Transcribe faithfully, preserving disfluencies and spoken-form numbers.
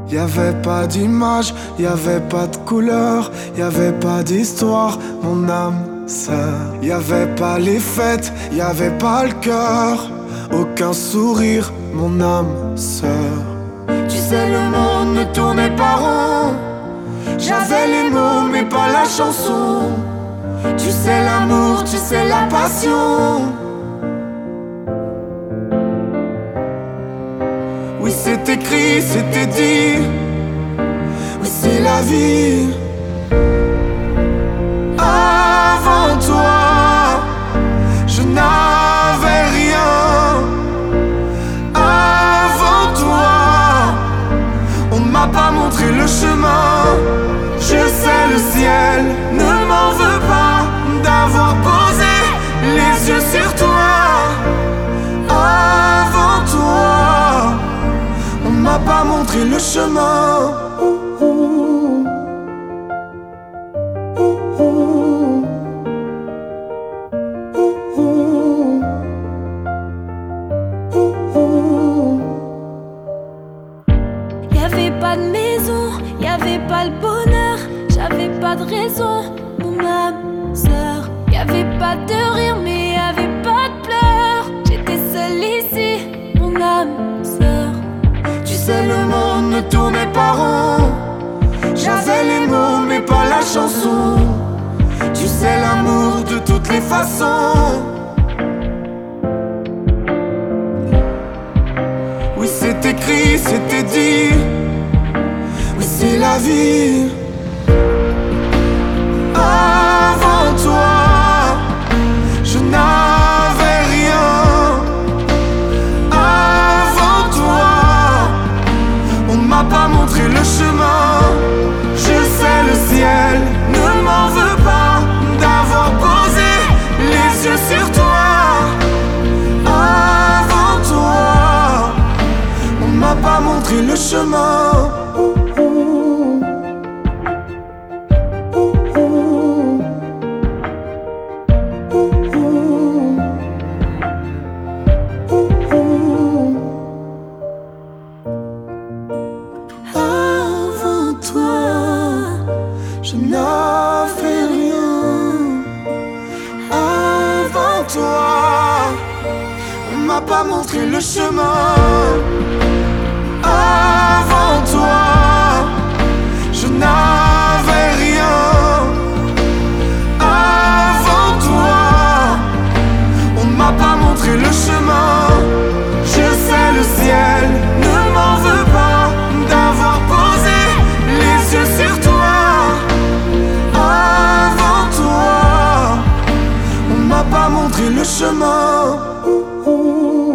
Y'avait pas d'image, y'avait pas de couleur, y'avait pas d'histoire, mon âme sœur. Y'avait pas les fêtes, y'avait pas le cœur, aucun sourire, mon âme sœur. Tu sais, le monde ne tournait pas rond. J'avais les mots mais pas la chanson. Tu sais l'amour, tu sais la passion. Oui, c'est écrit, c'était dit. Oui, c'est la vie. Avant toi, je n'avais rien. Avant toi, on m'a pas montré le chemin. Je sais, le ciel ne m'en veut pas d'avoir posé les yeux sur toi. Avant toi, on m'a pas montré le chemin. Ouh, ouh. Ouh, ouh. Ouh, ouh. Ouh, ouh. Y'avait pas de maison, y'avait pas le bonheur, j'avais pas de raison, mon âme sœur. Y'avait pas de rire mais y'avait pas de pleurs. J'étais seule ici, mon âme sœur. Tu sais, le monde ne tournait pas rond. J'avais les mots mais pas la chanson. Tu sais, l'amour de toutes les façons. Oui, c'est écrit, c'était dit. Oui, c'est la vie. Avant toi, je n'avais rien. Avant toi, on m'a pas montré le chemin. Je sais, le ciel ne m'en veut pas d'avoir posé les yeux sur toi. Avant toi, on m'a pas montré le chemin. Ouh, ouh. Ouh, ouh. Ouh, ouh. Ouh, ouh. Avant toi, je n'avais rien. Avant toi, on m'a pas montré le chemin. Avant toi, je n'avais rien. Avant toi, on m'a pas montré le chemin. Je sais, le ciel ne m'en veut pas d'avoir posé les yeux sur toi. Avant toi, on m'a pas montré le chemin. Ouh, ouh.